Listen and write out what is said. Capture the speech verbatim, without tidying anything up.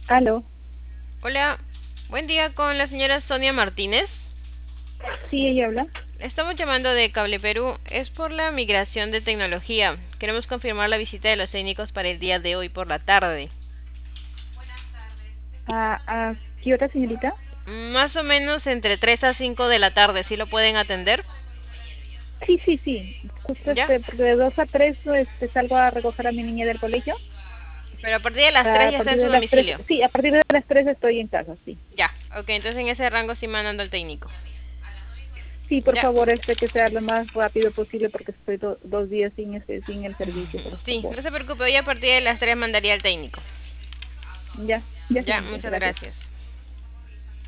Aló, Hola, buen día con la señora Sonia Martínez. sí, ella habla. Estamos llamando de Cable Perú. Es por la migración de tecnología. Queremos confirmar la visita de los técnicos para el día de hoy por la tarde. ¿A, a qué hora, señorita? Más o menos entre tres a cinco de la tarde. ¿Sí lo pueden atender? Sí, sí, sí. Justo ¿Ya? este, porque de dos a tres este, salgo a recoger a mi niña del colegio. Pero a partir de las tres A ya está partir en su de las tres, domicilio. sí, a partir de las tres estoy en casa, sí. Ya, ok, entonces en ese rango sí mandando al técnico. Sí, por Ya, favor, este, que sea lo más rápido posible porque estoy do- dos días sin este, sin el servicio, por sí, favor. no se preocupe, hoy a partir de las tres mandaría al técnico. Ya, ya, Ya, señorita, muchas gracias. gracias.